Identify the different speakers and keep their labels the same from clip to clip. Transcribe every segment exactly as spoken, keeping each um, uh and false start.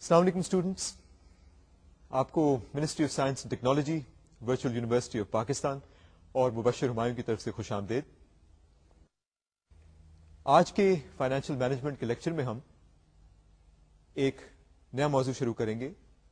Speaker 1: अस्सलाम वालेकुम स्टूडेंट्स, आपको ministry of science and technology, virtual university of Pakistan और मुबशर हुमायूं की तरफ से खुश आमदेद। आज के फाइनेंशियल मैनेजमेंट के लेक्चर में हम एक नया मौजू शुरू करेंगे,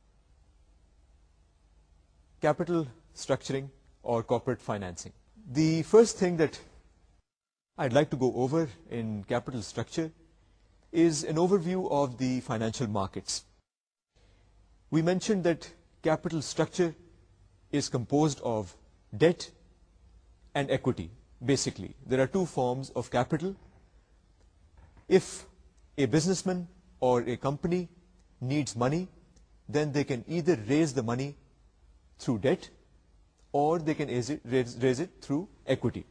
Speaker 1: कैपिटल स्ट्रक्चरिंग और corporate financing. The first thing that I'd like to go over in capital structure is an overview of the financial markets. We mentioned that capital structure is composed of debt and equity. Basically, there are two forms of capital. If a businessman or a company needs money, then they can either raise the money through debt or they can raise it, raise, raise it through equity.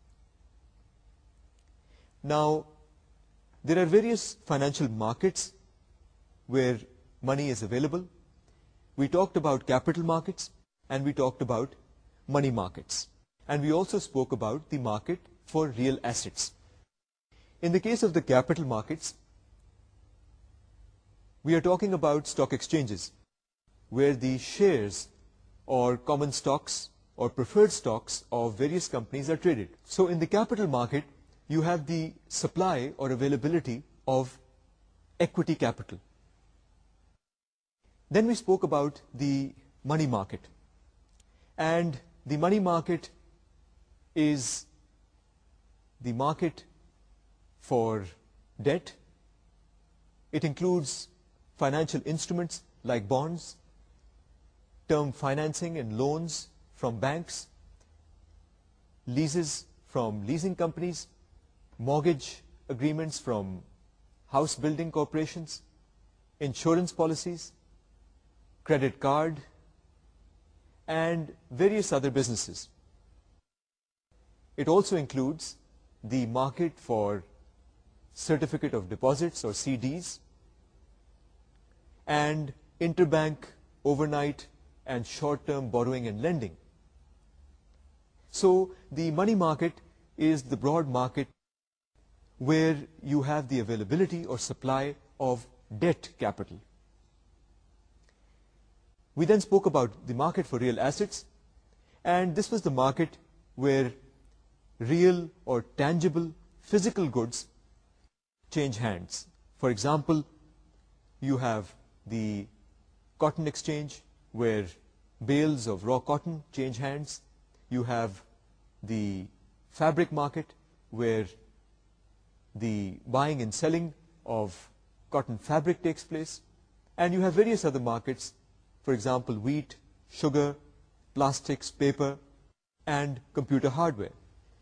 Speaker 1: Now, there are various financial markets where money is available. We talked about capital markets and we talked about money markets. And we also spoke about the market for real assets. In the case of the capital markets, we are talking about stock exchanges where the shares or common stocks or preferred stocks of various companies are traded. So in the capital market, you have the supply or availability of equity capital. Then we spoke about the money market. And the money market is the market for debt. It includes financial instruments like bonds, term financing and loans from banks, leases from leasing companies, mortgage agreements from house building corporations, insurance policies, credit card, and various other businesses. It also includes the market for certificate of deposits or C Ds and interbank, overnight, and short-term borrowing and lending. So the money market is the broad market where you have the availability or supply of debt capital. We then spoke about the market for real assets, and this was the market where real or tangible physical goods change hands. For example, you have the cotton exchange where bales of raw cotton change hands. You have the fabric market where the buying and selling of cotton fabric takes place, and you have various other markets, for example wheat, sugar, plastics, paper, and computer hardware.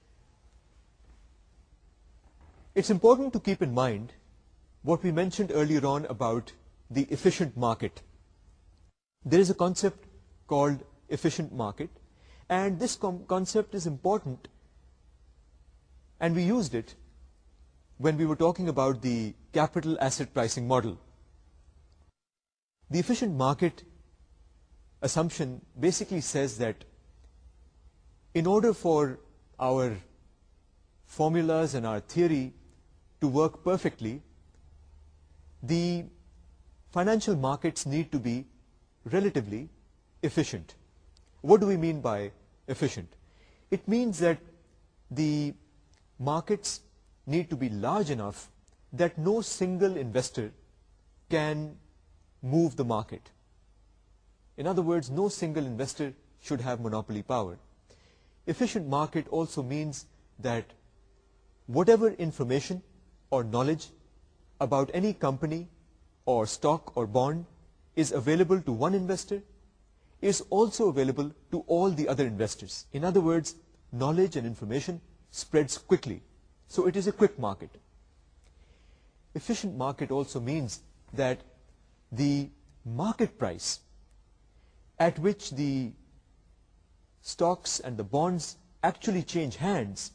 Speaker 1: It's important to keep in mind what we mentioned earlier on about the efficient market. There is a concept called efficient market, and this concept is important, and we used it when we were talking about the capital asset pricing model. The efficient market assumption basically says that in order for our formulas and our theory to work perfectly, the financial markets need to be relatively efficient. What do we mean by efficient? It means that the markets need to be large enough that no single investor can move the market. In other words, no single investor should have monopoly power. Efficient market also means that whatever information or knowledge about any company or stock or bond is available to one investor is also available to all the other investors. In other words, knowledge and information spreads quickly. So it is a quick market. Efficient market also means that the market price at which the stocks and the bonds actually change hands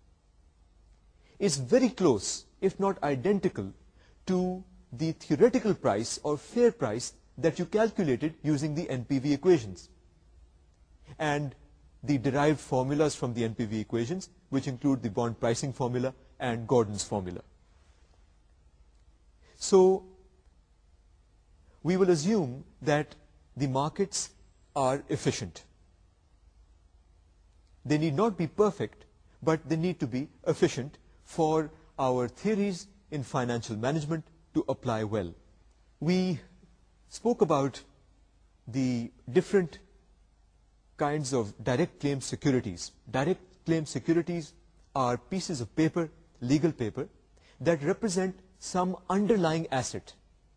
Speaker 1: is very close, if not identical, to the theoretical price or fair price that you calculated using the N P V equations and the derived formulas from the N P V equations, which include the bond pricing formula and Gordon's formula. So we will assume that the markets are efficient. They need not be perfect, but they need to be efficient for our theories in financial management to apply well. We spoke about the different kinds of direct claim securities. Direct claim securities are pieces of paper, legal paper, that represent some underlying asset.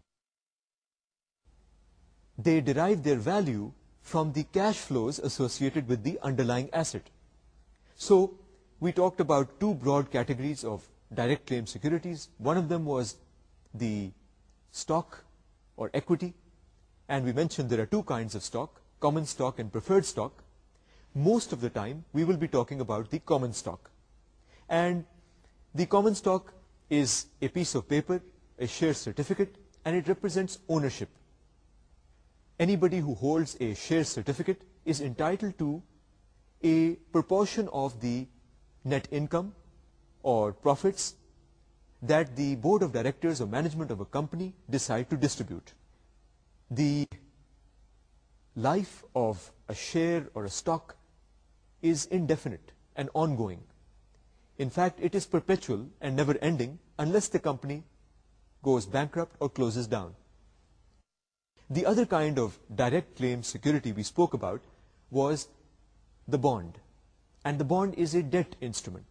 Speaker 1: They derive their value from the cash flows associated with the underlying asset. So we talked about two broad categories of direct claim securities. One of them was the stock or equity, and we mentioned there are two kinds of stock, common stock and preferred stock. Most of the time we will be talking about the common stock. And the common stock is a piece of paper, a share certificate, and it represents ownership. Anybody who holds a share certificate is entitled to a proportion of the net income or profits that the board of directors or management of a company decide to distribute. The life of a share or a stock is indefinite and ongoing. In fact, it is perpetual and never ending unless the company goes bankrupt or closes down. The other kind of direct claim security we spoke about was the bond, and the bond is a debt instrument.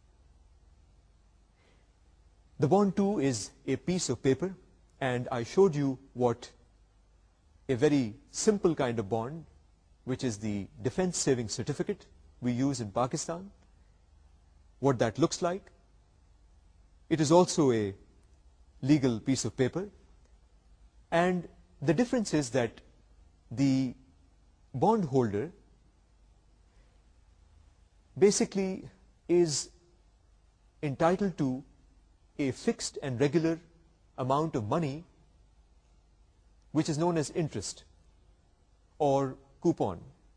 Speaker 1: The bond too is a piece of paper, and I showed you what a very simple kind of bond, which is the defense savings certificate we use in Pakistan, what that looks like. It is also a legal piece of paper, and the difference is that the bondholder basically is entitled to a fixed and regular amount of money which is known as interest or coupon.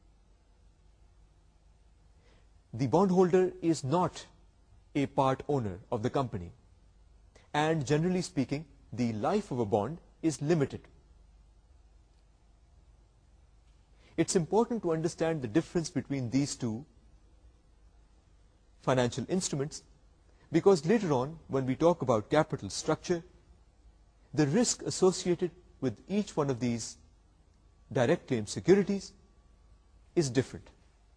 Speaker 1: The bondholder is not a part owner of the company, and generally speaking, the life of a bond is limited. It's important to understand the difference between these two financial instruments, because later on, when we talk about capital structure, the risk associated with each one of these direct claim securities is different.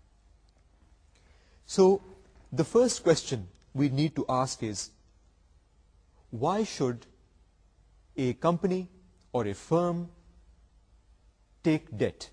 Speaker 1: So the first question we need to ask is, why should a company or a firm take debt?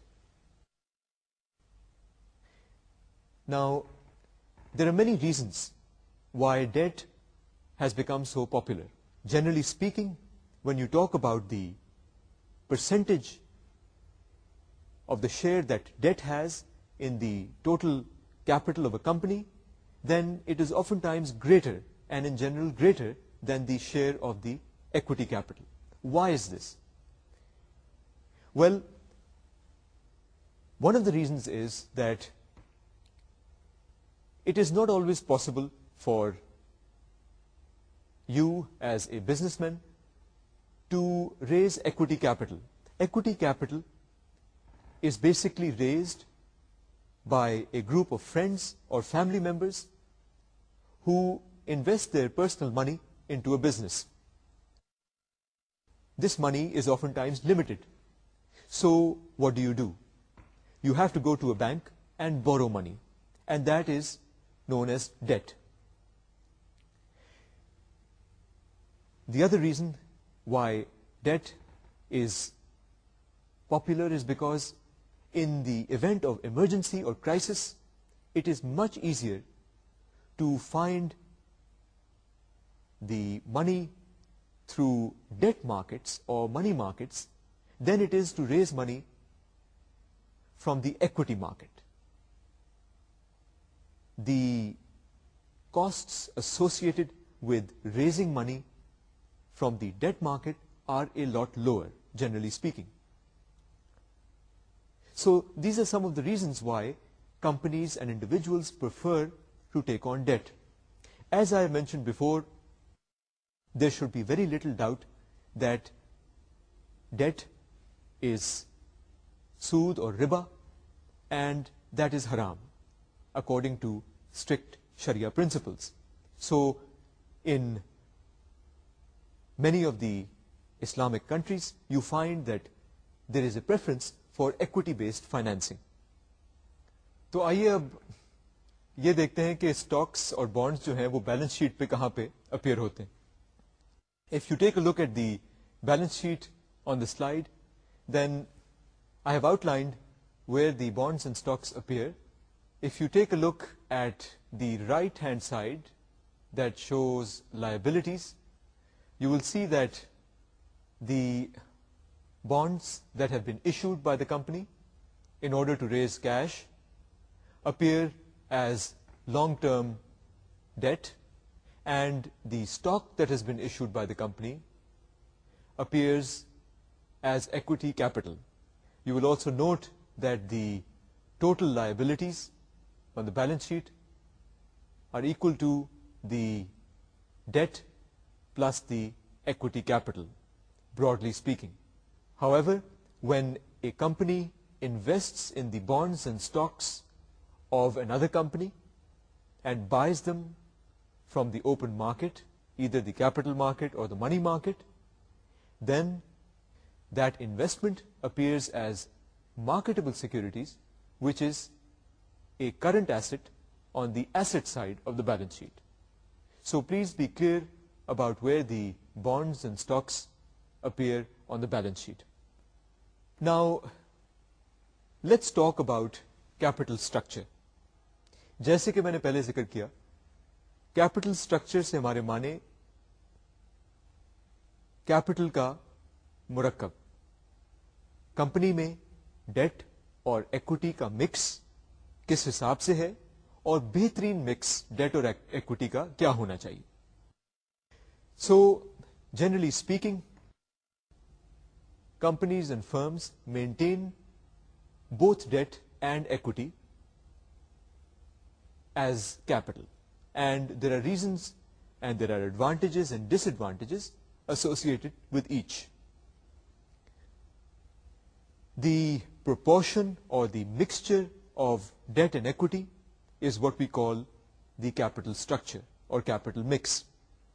Speaker 1: Now, there are many reasons why debt has become so popular. Generally speaking, when you talk about the percentage of the share that debt has in the total capital of a company, then it is oftentimes greater, and in general greater than the share of the equity capital. Why is this? Well, one of the reasons is that it is not always possible for you as a businessman to raise equity capital. Equity capital is basically raised by a group of friends or family members who invest their personal money into a business. This money is oftentimes limited. So what do you do? You have to go to a bank and borrow money, and that is known as debt. The other reason why debt is popular is because in the event of emergency or crisis, it is much easier to find the money through debt markets or money markets than it is to raise money from the equity market. The costs associated with raising money from the debt market are a lot lower, generally speaking. So these are some of the reasons why companies and individuals prefer to take on debt. As I mentioned before, there should be very little doubt that debt is sood or riba, and that is haram according to strict Sharia principles. So in many of the Islamic countries, you find that there is a preference for equity-based financing. तो आइए अब ये देखते हैं कि stocks और bonds जो हैं वो बैलेंस शीट पे कहाँ पे अपीयर होते हैं. If you take a look at the balance sheet on the slide, then I have outlined where the bonds and stocks appear. If you take a look at the right hand side that shows liabilities, you will see that the bonds that have been issued by the company in order to raise cash appear as long-term debt, and the stock that has been issued by the company appears as equity capital. You will also note that the total liabilities on the balance sheet are equal to the debt plus the equity capital, broadly speaking. However, when a company invests in the bonds and stocks of another company and buys them from the open market, either the capital market or the money market, then that investment appears as marketable securities, which is a current asset on the asset side of the balance sheet. So please be clear about where the bonds and stocks appear on the balance sheet. Now, let's talk about capital structure. जैसे कि मैंने पहले जिक्र किया, capital structure से हमारे माने capital का मुरक्कब, कंपनी में डेट और इक्विटी का मिक्स किस हिसाब से है और बेहतरीन मिक्स डेट और इक्विटी का क्या होना चाहिए. So generally speaking, companies and firms maintain both debt and equity as capital, and there are reasons and there are advantages and disadvantages associated with each. The proportion or the mixture of debt and equity is what we call the capital structure or capital mix.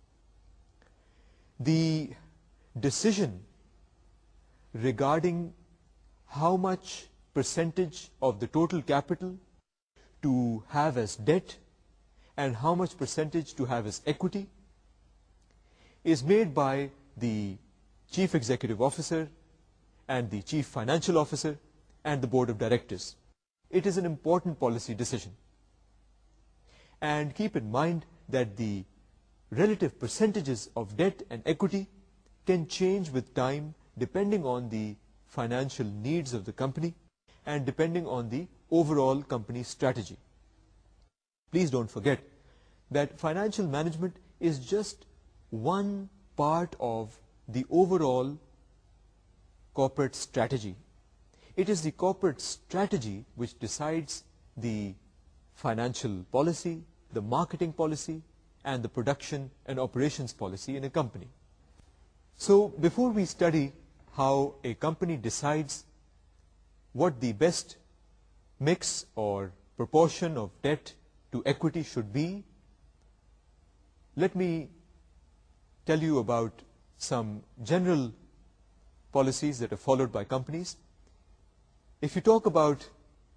Speaker 1: The decision regarding how much percentage of the total capital to have as debt and how much percentage to have as equity is made by the Chief Executive Officer and the Chief Financial Officer and the Board of Directors. It is an important policy decision. And keep in mind that the relative percentages of debt and equity can change with time depending on the financial needs of the company and depending on the overall company strategy. Please don't forget that financial management is just one part of the overall corporate strategy. It is the corporate strategy which decides the financial policy, the marketing policy, and the production and operations policy in a company. So before we study how a company decides what the best mix or proportion of debt to equity should be, let me tell you about some general policies that are followed by companies. If you talk about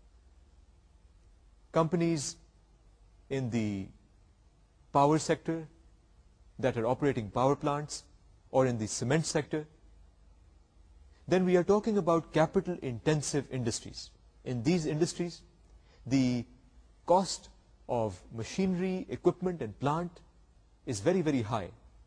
Speaker 1: companies in the power sector that are operating power plants or in the cement sector, then we are talking about capital intensive industries. In these industries, the cost of machinery, equipment and plant is very, very high.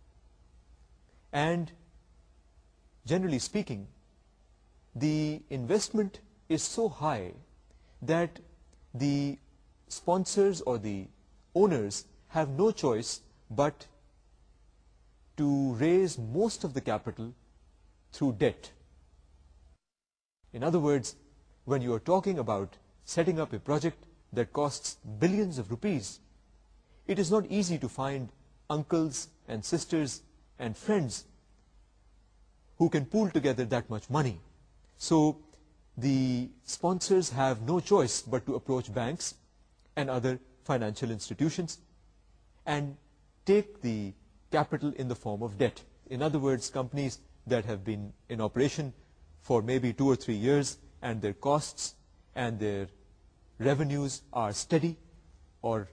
Speaker 1: And generally speaking, the investment is so high that the sponsors or the owners have no choice but to raise most of the capital through debt. In other words, when you are talking about setting up a project that costs billions of rupees, it is not easy to find uncles and sisters and friends who can pool together that much money. So the sponsors have no choice but to approach banks and other financial institutions and take the capital in the form of debt. In other words, companies that have been in operation for maybe two or three years and their costs and their revenues are steady or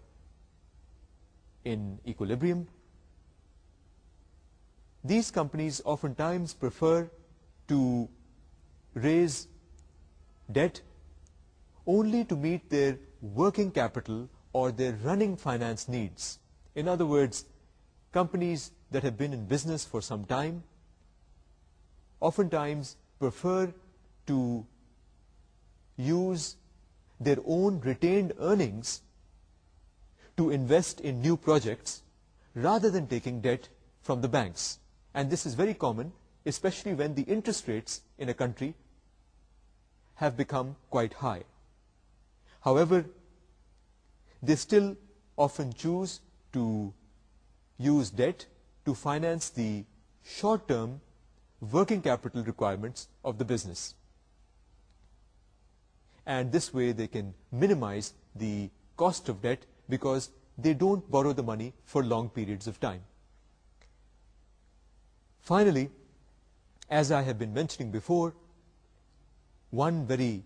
Speaker 1: in equilibrium, these companies oftentimes prefer to raise debt only to meet their working capital or their running finance needs. In other words, companies that have been in business for some time oftentimes prefer to use their own retained earnings to invest in new projects rather than taking debt from the banks. And this is very common, especially when the interest rates in a country have become quite high. However, they still often choose to use debt to finance the short-term working capital requirements of the business. And this way they can minimize the cost of debt because they don't borrow the money for long periods of time. Finally, as I have been mentioning before, one very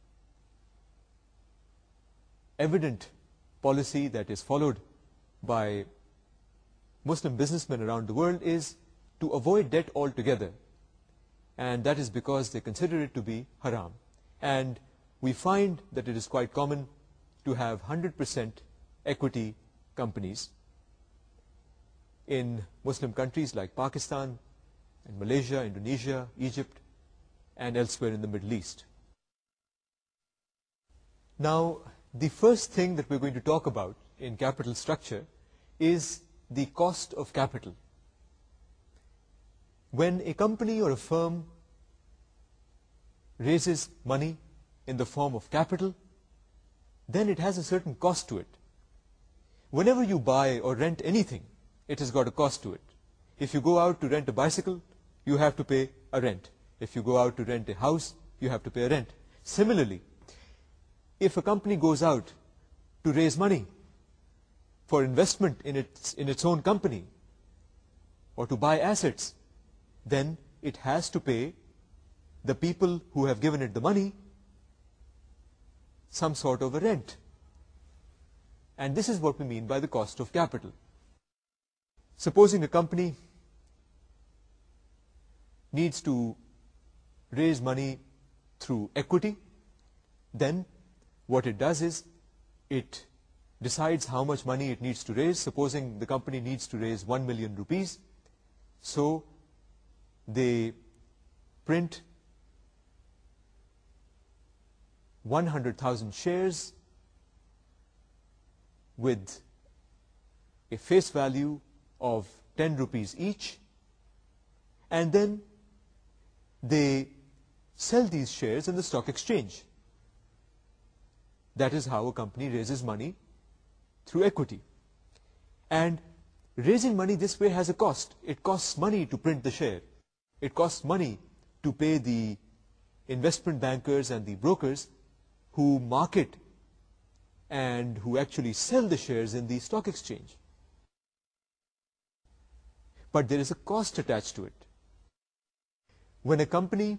Speaker 1: evident policy that is followed by Muslim businessmen around the world is to avoid debt altogether. And that is because they consider it to be haram. And we find that it is quite common to have one hundred percent equity companies in Muslim countries like Pakistan and Malaysia, Indonesia, Egypt, and elsewhere in the Middle East. Now, the first thing that we're going to talk about in capital structure is the cost of capital. When a company or a firm raises money in the form of capital, then it has a certain cost to it. Whenever you buy or rent anything, it has got a cost to it. If you go out to rent a bicycle, you have to pay a rent. If you go out to rent a house, you have to pay a rent. Similarly, if a company goes out to raise money for investment in its, in its own company or to buy assets, then it has to pay the people who have given it the money some sort of a rent. And this is what we mean by the cost of capital. Supposing a company needs to raise money through equity, then what it does is it decides how much money it needs to raise. Supposing the company needs to raise one million rupees, so they print one hundred thousand shares with a face value of ten rupees each, and then they sell these shares in the stock exchange. That is how a company raises money through equity. And raising money this way has a cost. It costs money to print the share. It costs money to pay the investment bankers and the brokers who market and who actually sell the shares in the stock exchange. But there is a cost attached to it. When a company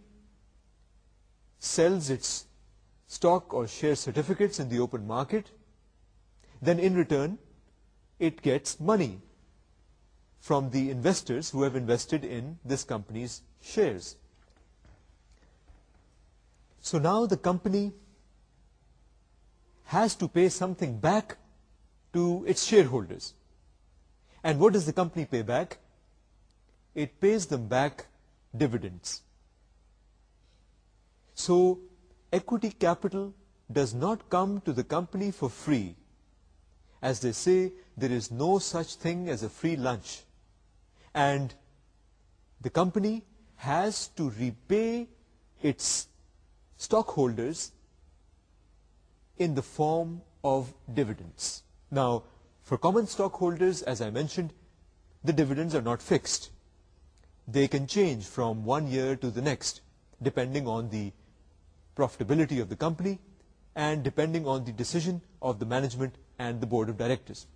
Speaker 1: sells its stock or share certificates in the open market, then in return it gets money from the investors who have invested in this company's shares. So now the company has to pay something back to its shareholders. And what does the company pay back? It pays them back dividends. So equity capital does not come to the company for free. As they say, there is no such thing as a free lunch. And the company has to repay its stockholders in the form of dividends. Now, for common stockholders, as I mentioned, the dividends are not fixed. They can change from one year to the next. depending on the profitability of the company and depending on the decision of the management and the board of directors.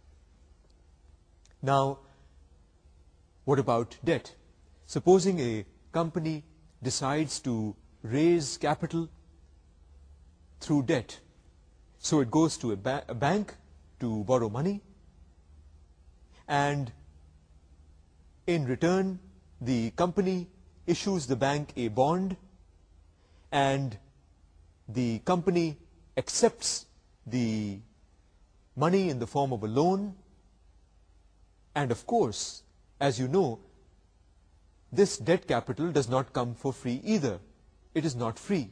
Speaker 1: Now, what about debt? Supposing a company decides to raise capital through debt. So it goes to a, ba a bank to borrow money, and in return the company issues the bank a bond, and the company accepts the money in the form of a loan. And of course, as you know, this debt capital does not come for free either. It is not free.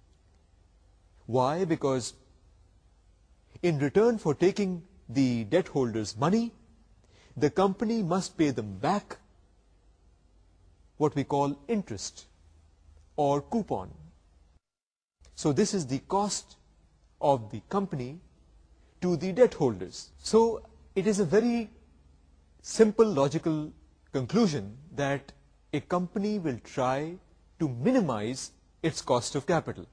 Speaker 1: Why? Because in return for taking the debt holders' money, the company must pay them back what we call interest or coupon. So this is the cost of the company to the debt holders. So it is a very simple logical conclusion that a company will try to minimize its cost of capital.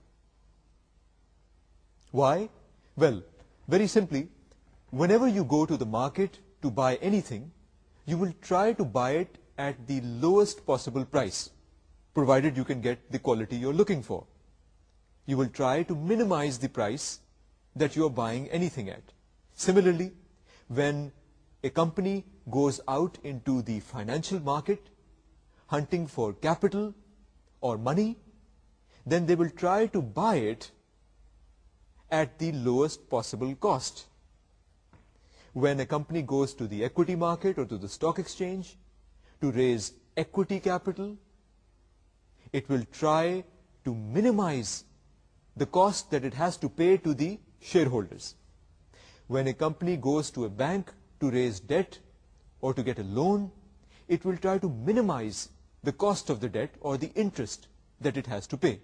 Speaker 1: Why? Well, very simply, whenever you go to the market to buy anything, you will try to buy it at the lowest possible price, provided you can get the quality you're looking for. You will try to minimize the price that you are buying anything at. Similarly, when a company goes out into the financial market hunting for capital or money, then they will try to buy it at the lowest possible cost. When a company goes to the equity market or to the stock exchange to raise equity capital, it will try to minimize the cost that it has to pay to the shareholders. When a company goes to a bank to raise debt or to get a loan, it will try to minimize the cost of the debt or the interest that it has to pay.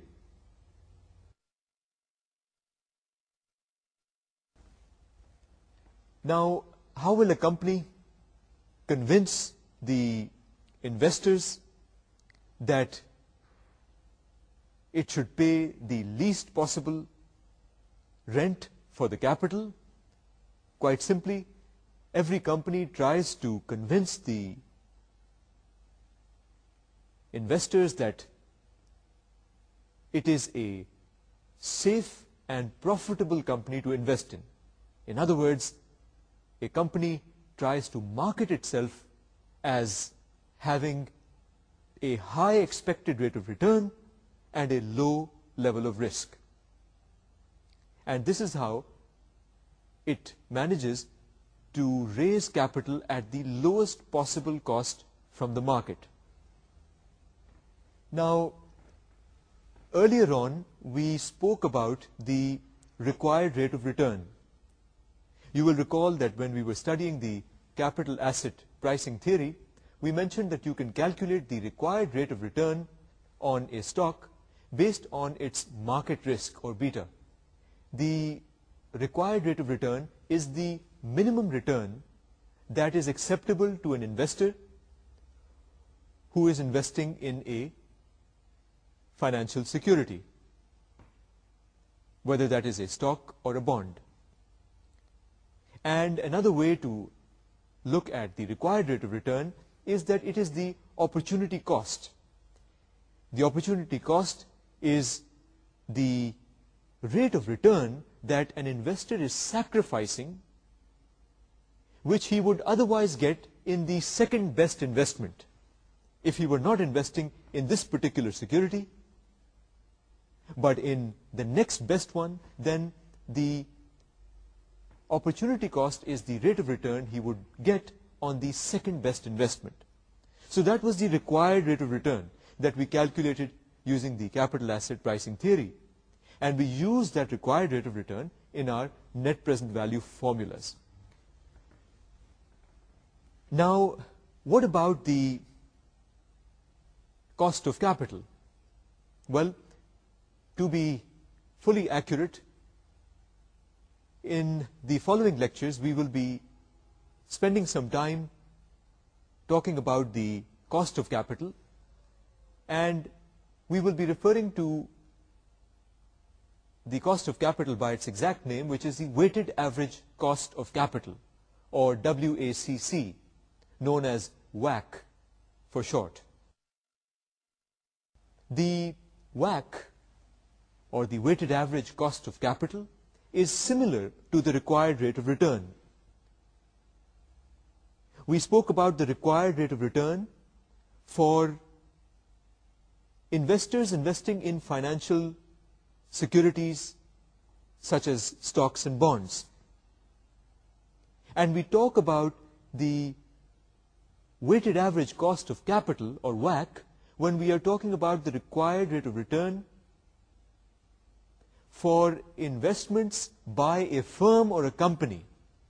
Speaker 1: Now, how will a company convince the investors that it should pay the least possible rent for the capital? Quite simply, every company tries to convince the investors that it is a safe and profitable company to invest in. In other words, a company tries to market itself as having a high expected rate of return and a low level of risk. And this is how it manages to raise capital at the lowest possible cost from the market. Now, earlier on, we spoke about the required rate of return. You will recall that when we were studying the capital asset pricing theory, we mentioned that you can calculate the required rate of return on a stock based on its market risk or beta. The required rate of return is the minimum return that is acceptable to an investor who is investing in a financial security, whether that is a stock or a bond. And another way to look at the required rate of return is that it is the opportunity cost. The opportunity cost is the rate of return that an investor is sacrificing, which he would otherwise get in the second best investment. If he were not investing in this particular security, but in the next best one, then the opportunity cost is the rate of return he would get on the second best investment. So that was the required rate of return that we calculated using the capital asset pricing theory. And we used that required rate of return in our net present value formulas. Now, what about the cost of capital? Well, to be fully accurate, in the following lectures, we will be spending some time talking about the cost of capital, and we will be referring to the cost of capital by its exact name, which is the weighted average cost of capital, or W A C C, known as W A C for short. The W A C, or the weighted average cost of capital, is similar to the required rate of return. We spoke about the required rate of return for investors investing in financial securities such as stocks and bonds. And we talk about the weighted average cost of capital, or W A C, when we are talking about the required rate of return for investments by a firm or a company.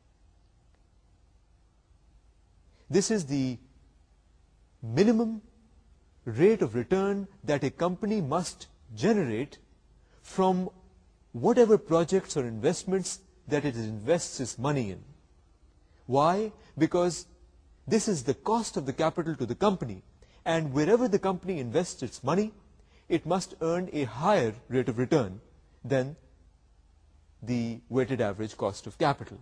Speaker 1: This is the minimum rate of return that a company must generate from whatever projects or investments that it invests its money in. Why? Because this is the cost of the capital to the company, and wherever the company invests its money, it must earn a higher rate of return than the weighted average cost of capital.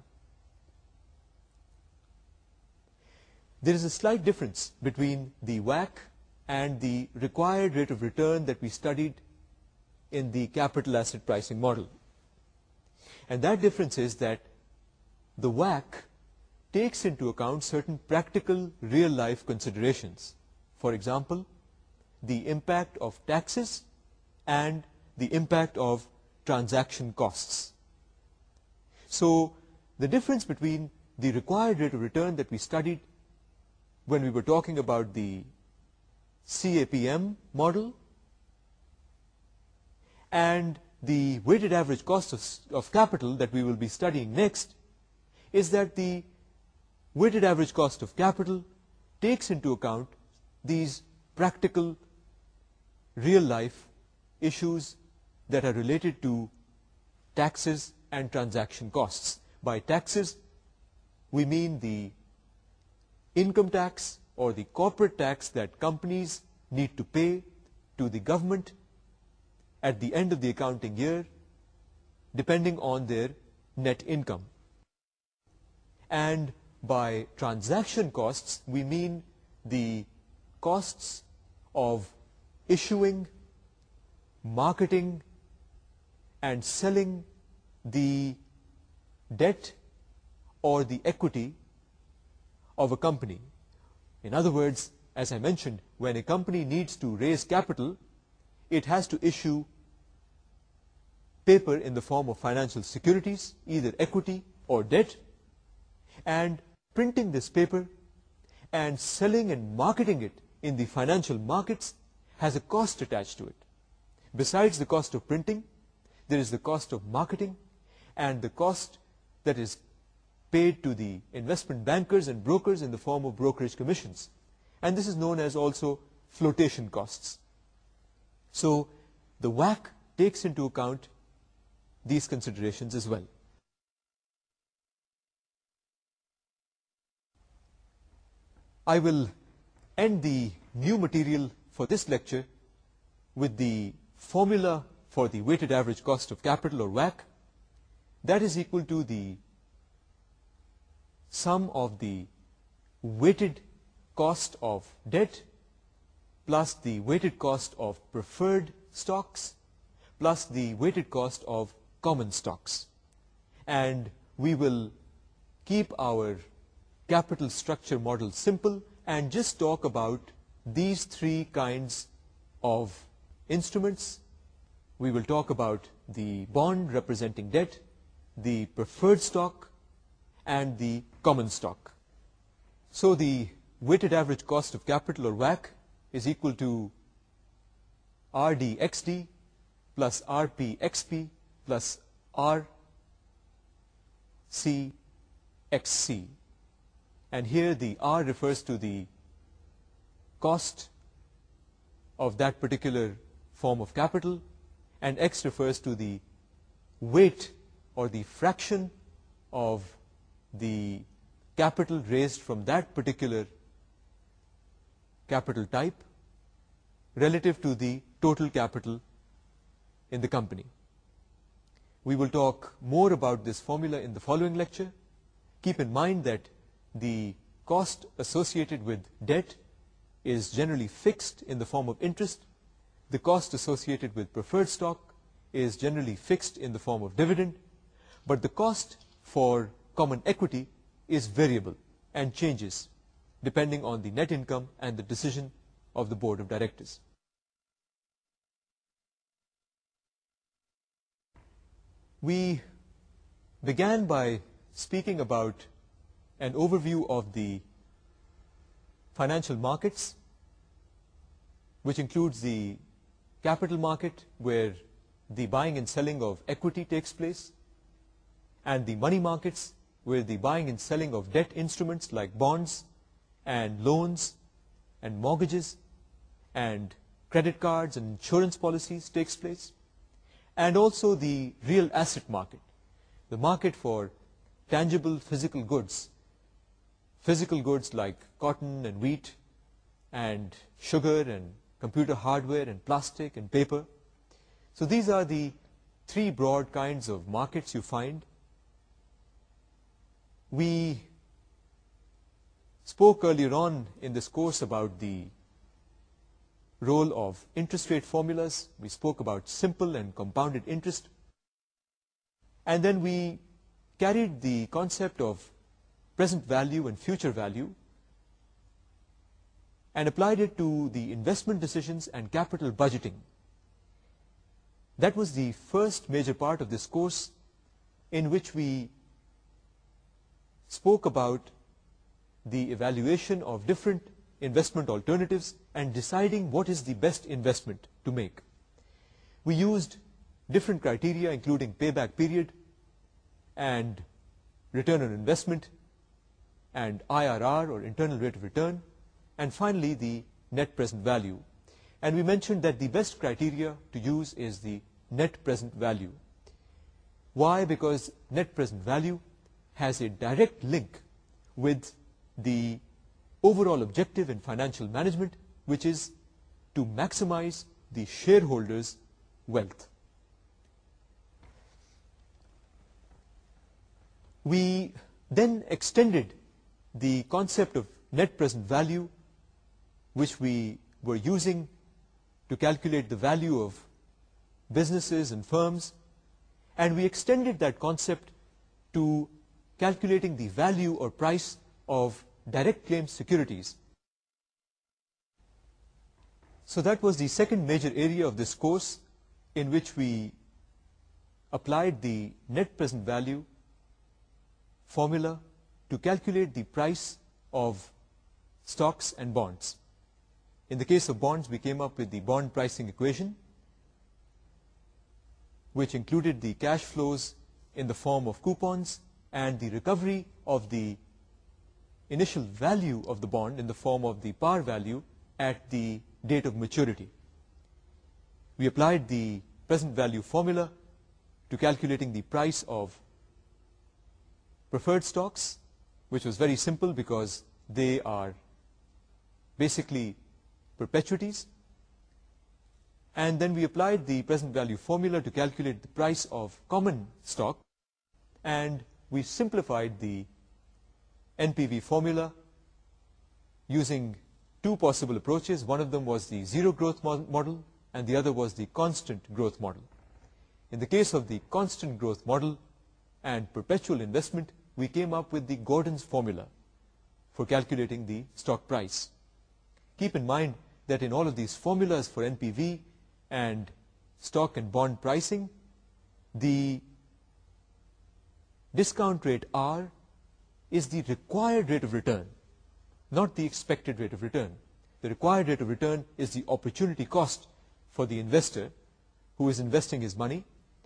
Speaker 1: There is a slight difference between the W A C and the required rate of return that we studied in the capital asset pricing model. And that difference is that the W A C takes into account certain practical real-life considerations. For example, the impact of taxes and the impact of transaction costs. So the difference between the required rate of return that we studied when we were talking about the C A P M model and the weighted average cost of, of capital that we will be studying next is that the weighted average cost of capital takes into account these practical real-life issues that are related to taxes and transaction costs. By taxes, we mean the income tax or the corporate tax that companies need to pay to the government at the end of the accounting year, depending on their net income. And by transaction costs, we mean the costs of issuing, marketing, and selling the debt or the equity of a company. In other words, as I mentioned, when a company needs to raise capital, it has to issue paper in the form of financial securities, either equity or debt, and printing this paper and selling and marketing it in the financial markets has a cost attached to it. Besides the cost of printing, there is the cost of marketing and the cost that is paid to the investment bankers and brokers in the form of brokerage commissions. And this is known as also flotation costs. So the W A C takes into account these considerations as well. I will end the new material for this lecture with the formula for the weighted average cost of capital, or W A C. That is equal to the sum of the weighted cost of debt plus the weighted cost of preferred stocks plus the weighted cost of common stocks. And we will keep our capital structure model simple and just talk about these three kinds of instruments. We will talk about the bond representing debt, the preferred stock, and the common stock. So the weighted average cost of capital, or W A C, is equal to R D X D plus R P X P plus R C X C. And here the R refers to the cost of that particular form of capital, and X refers to the weight or the fraction of the capital raised from that particular capital type, relative to the total capital in the company. We will talk more about this formula in the following lecture. Keep in mind that the cost associated with debt is generally fixed in the form of interest. The cost associated with preferred stock is generally fixed in the form of dividend, but the cost for common equity is variable and changes depending on the net income and the decision of the board of directors. We began by speaking about an overview of the financial markets, which includes the capital market, where the buying and selling of equity takes place, and the money markets, where the buying and selling of debt instruments like bonds and loans and mortgages and credit cards and insurance policies takes place, and also the real asset market, the market for tangible physical goods, physical goods like cotton and wheat and sugar and computer hardware and plastic and paper. So these are the three broad kinds of markets you find. We spoke earlier on in this course about the role of interest rate formulas. We spoke about simple and compounded interest. And then we carried the concept of present value and future value and applied it to the investment decisions and capital budgeting. That was the first major part of this course, in which we spoke about the evaluation of different investment alternatives and deciding what is the best investment to make. We used different criteria, including payback period and return on investment and I R R, or internal rate of return, and finally the net present value. And we mentioned that the best criteria to use is the net present value. Why? Because net present value has a direct link with the overall objective in financial management, which is to maximize the shareholders' wealth. We then extended the concept of net present value, which we were using to calculate the value of businesses and firms, and we extended that concept to calculating the value or price of direct claim securities. So that was the second major area of this course, in which we applied the net present value formula to calculate the price of stocks and bonds. In the case of bonds, we came up with the bond pricing equation, which included the cash flows in the form of coupons and the recovery of the initial value of the bond in the form of the par value at the date of maturity. We applied the present value formula to calculating the price of preferred stocks, which was very simple because they are basically perpetuities. And then we applied the present value formula to calculate the price of common stock, and we simplified the N P V formula using two possible approaches. One of them was the zero growth model, and the other was the constant growth model. In the case of the constant growth model and perpetual investment, we came up with the Gordon's formula for calculating the stock price. Keep in mind that in all of these formulas for N P V and stock and bond pricing, the discount rate R is the required rate of return, not the expected rate of return. The required rate of return is the opportunity cost for the investor who is investing his money.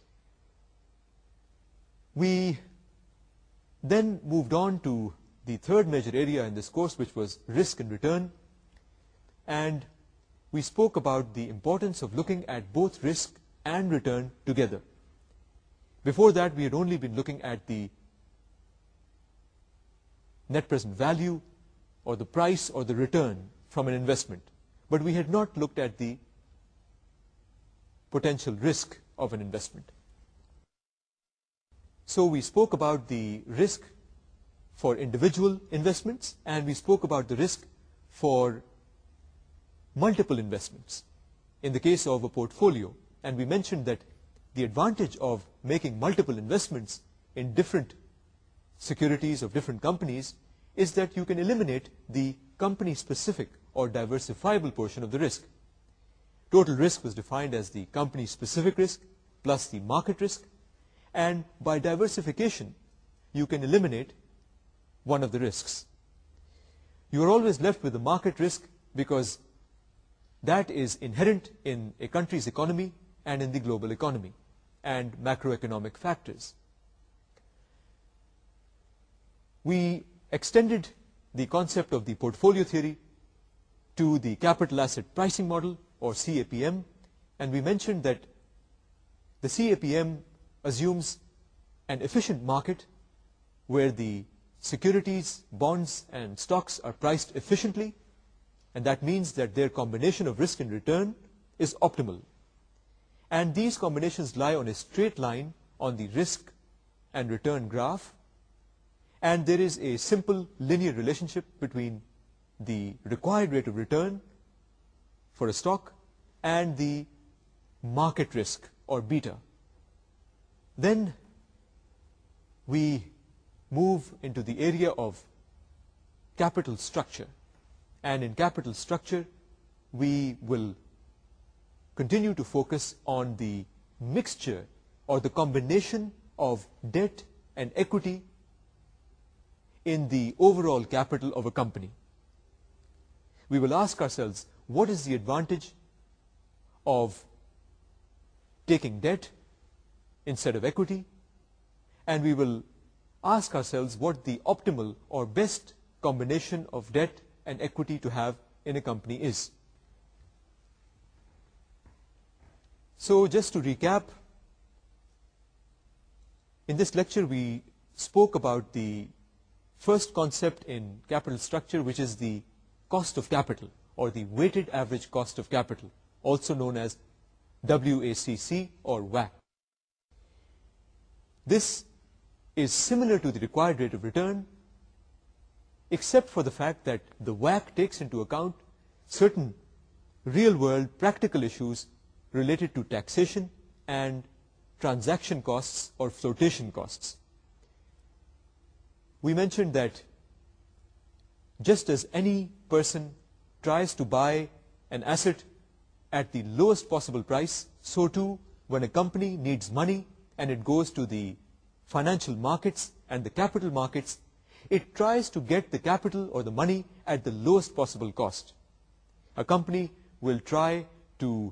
Speaker 1: We then moved on to the third major area in this course, which was risk and return. And we spoke about the importance of looking at both risk and return together. Before that, we had only been looking at the net present value or the price or the return from an investment. but we had not looked at the potential risk of an investment. So we spoke about the risk for individual investments, and we spoke about the risk for multiple investments in the case of a portfolio. And we mentioned that the advantage of making multiple investments in different securities of different companies is that you can eliminate the company-specific or diversifiable portion of the risk. Total risk was defined as the company-specific risk plus the market risk, and by diversification, you can eliminate one of the risks. You are always left with the market risk because that is inherent in a country's economy and in the global economy and macroeconomic factors. We extended the concept of the portfolio theory to the capital asset pricing model, or C A P M, and we mentioned that the C A P M assumes an efficient market where the securities, bonds and stocks are priced efficiently, and that means that their combination of risk and return is optimal. And these combinations lie on a straight line on the risk and return graph, and there is a simple linear relationship between the required rate of return for a stock and the market risk, or beta. Then we move into the area of capital structure, and in capital structure we will continue to focus on the mixture or the combination of debt and equity in the overall capital of a company. We will ask ourselves, what is the advantage of taking debt instead of equity? And we will ask ourselves what the optimal or best combination of debt and equity to have in a company is. So just to recap, in this lecture we spoke about the first concept in capital structure, which is the cost of capital, or the weighted average cost of capital, also known as W A C C or W A C. This is similar to the required rate of return, except for the fact that the W A C takes into account certain real-world practical issues related to taxation and transaction costs or flotation costs. We mentioned that just as any person tries to buy an asset at the lowest possible price, so too when a company needs money and it goes to the financial markets and the capital markets, it tries to get the capital or the money at the lowest possible cost. A company will try to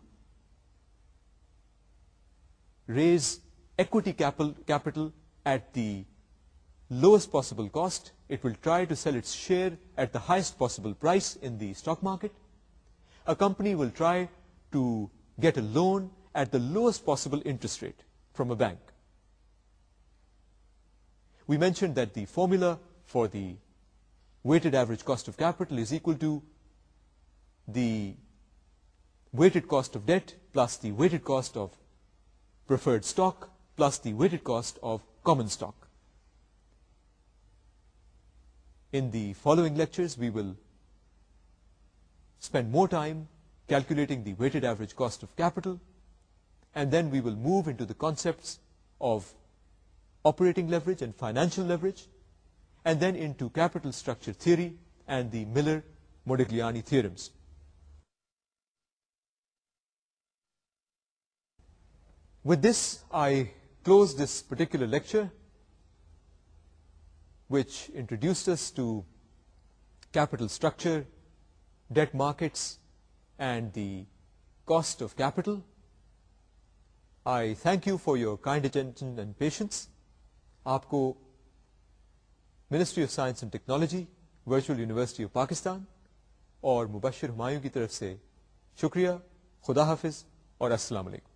Speaker 1: raise equity capital, capital at the lowest possible cost. It will try to sell its share at the highest possible price in the stock market. A company will try to get a loan at the lowest possible interest rate from a bank. We mentioned that the formula for the weighted average cost of capital is equal to the weighted cost of debt plus the weighted cost of preferred stock plus the weighted cost of common stock. In the following lectures, we will spend more time calculating the weighted average cost of capital, and then we will move into the concepts of operating leverage and financial leverage, and then into capital structure theory and the Miller-Modigliani theorems. With this, I close this particular lecture, which introduced us to capital structure, debt markets, and the cost of capital. I thank you for your kind attention and patience. आपको ministry of science and technology, virtual university of Pakistan और मुबश्शिर हुमायूं की तरफ से शुक्रिया, खुदा हाफिज और अस्सलाम वालेकुम।